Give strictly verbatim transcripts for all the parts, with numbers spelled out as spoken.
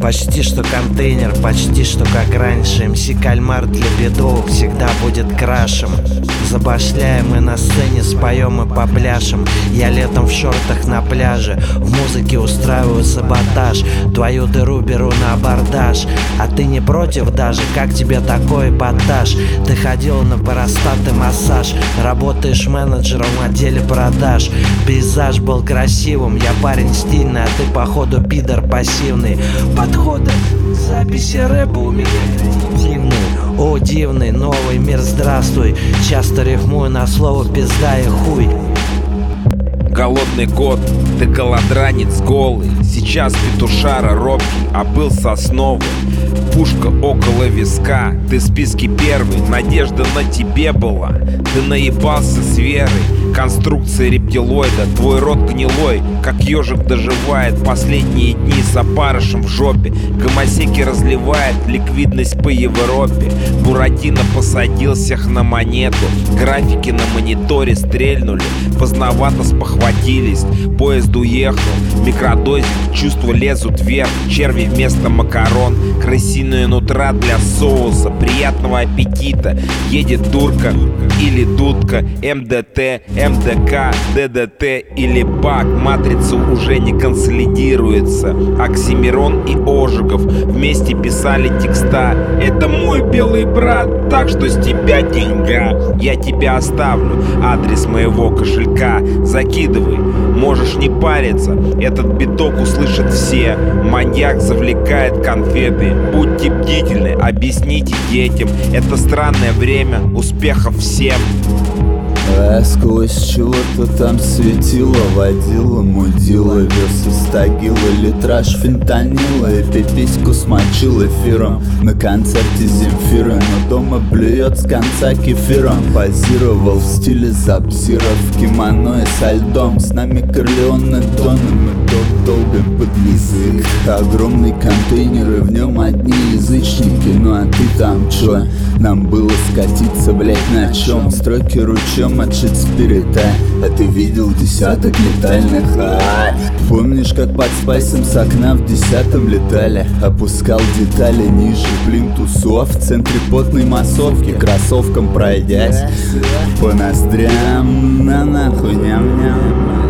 Почти что контейнер, почти что как раньше. эм си Кальмар для бедовых всегда будет крашем. Забашляем и на сцене споем и попляшем. Я летом в шортах на пляже, в музыке устраиваю саботаж. Твою дыру беру на абордаж. А ты не против даже? Как тебе такой эпатаж? Ты ходил на простат и массаж, работаешь менеджером в отделе продаж. Пейзаж был красивым, я парень стильный, а ты походу пидор пассивный. Подходы, записи рэпа у меня креативный. О, дивный, новый мир, здравствуй. Часто рифмую на слово пизда и хуй. Голодный год, ты голодранец голый. Сейчас петушара робкий, а был сосновый. Пушка около виска, ты в списке первый. Надежда на тебе была, ты наебался с верой. Конструкция рептилоида, твой рот гнилой, как ежик доживает последние дни с опарышем в жопе. Гомосеки разливает ликвидность по Европе. Буратино посадил всех на монету. Графики на мониторе стрельнули, поздновато спохватились. Поезд уехал, микродозик, чувства лезут вверх. Черви вместо макарон, крысиные нутра для соуса. Приятного аппетита, едет дурка или дудка. эм дэ тэ, эм дэ ка, дэ дэ тэ или бак. Матрица уже не консолидируется. Оксимирон и Ожегов вместе писали текста. Это мой белый брат, так что с тебя деньга. Я тебя оставлю, адрес моего кошелька. Закидывай, можешь не париться, этот биток услышат все. Маньяк завлекает конфеты. Будьте бдительны, объясните детям. Это странное время, успехов всем. А сквозь чего-то там светило, водила, мудила, вес из тагила, литраж фентанила и пипиську смочил эфиром на концерте Земфиры, но дома блюет с конца кефиром. Позировал в стиле Забзира в кимоно и со льдом. С нами Корлеоне Дон, и мы долг долбим под язык. Огромный контейнер и в нем одни язычники. Ну а ты там чё? Нам было скатиться, блять, на чем? Строки ручьем отшить спирита. А ты видел десяток летальных, а? Помнишь, как под спайсом с окна в десятом летали? Опускал детали ниже плинтусов в центре потной массовки, кроссовком пройдясь по ноздрям. На нахуй ням-ням.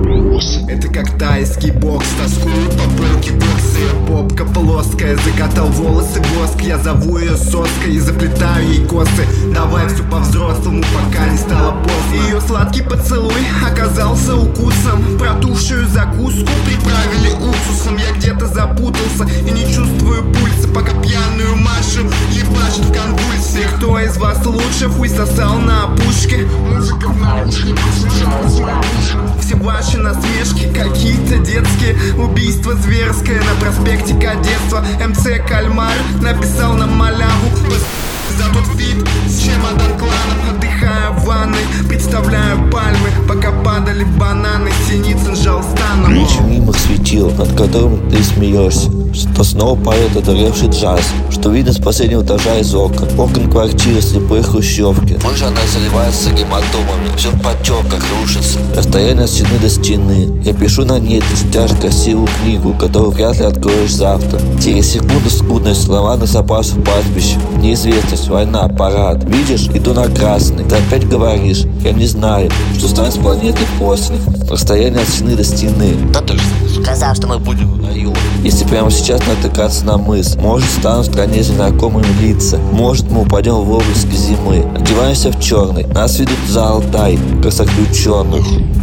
Это как тайский бокс, тоскую по полке бокса. Ее попка плоская, закатал волосы в воск. Я зову ее соской и заплетаю ей косы. Давай все по-взрослому, пока не стало поздно. Ее сладкий поцелуй оказался укусом. Протухшую закуску приправили уксусом. Я где-то запутался и не чувствую пульса, пока пьяную Машу ебашит в конвульсиях. Кто из вас лучше хуй сосал на опушке? Музыка в наушниках звучалась на ушах. Все ваши насмешки какие-то детские. Убийство зверское на проспекте Кадетства. эм цэ Кальмар написал нам маляву за тот фит с чемодан кланом. Отдыхая в ванной, представляю пальмы, пока падали бананы. Синицын жал станом. Речь мимо светил, над которым ты смеешься, что снова поет одуревший джаз, что видно с последнего этажа из окон. Окон квартиры слепой хрущевки. Позже она заливается гематомами, все в потеках рушится. Расстояние от стены до стены. Я пишу на ней тяжко красивую книгу, которую вряд ли откроешь завтра. Через секунду скудность, слова на запас в пастбище. Неизвестность, война, парад. Видишь, иду на красный. Ты опять говоришь, я не знаю, что станет с планетой после. Расстояние от стены до стены. Да ты же сказал, что мы будем в раю. Если прямо сейчас натыкаться на мыс, может, станут в стране знакомыми лица. Может, мы упадем в обласки зимы. Одеваемся в черный, нас ведут за Алтай, как заключенных.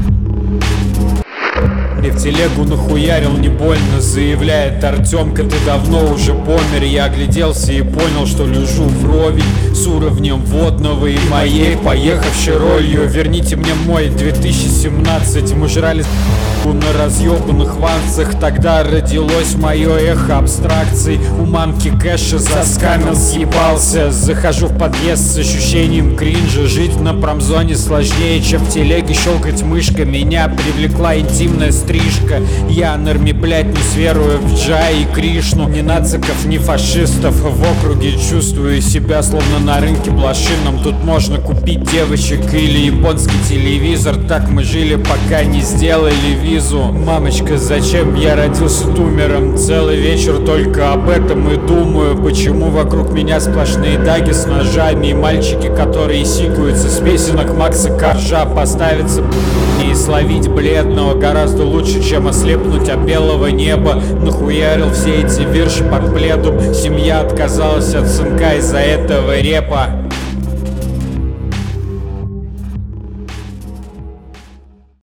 И в телегу нахуярил не больно, заявляет Артемка, ты давно уже помер. Я огляделся и понял, что лежу вровень с уровнем водного и моей поехавшей ролью. Верните мне мой две тысячи семнадцать. Мы жрали на разъебанных ванцах. Тогда родилось мое эхо абстракций. У мамки кэша заскамил, съебался. Захожу в подъезд с ощущением кринжа. Жить на промзоне сложнее, чем в телеге щелкать мышкой. Меня привлекла интимная стрим. стрижка. Я норме, блять, не сверую в Джай и Кришну. Ни нациков, ни фашистов в округе. Чувствую себя словно на рынке блошином. Тут можно купить девочек или японский телевизор. Так мы жили, пока не сделали визу. Мамочка, зачем я родился тумером? Целый вечер только об этом и думаю. Почему вокруг меня сплошные даги с ножами и мальчики, которые сикаются с песенок Макса Коржа. Поставиться и словить бледного гораздо лучше, чем ослепнуть от белого неба. Нахуярил все эти вирши под пледом. Семья отказалась от сынка из-за этого репа.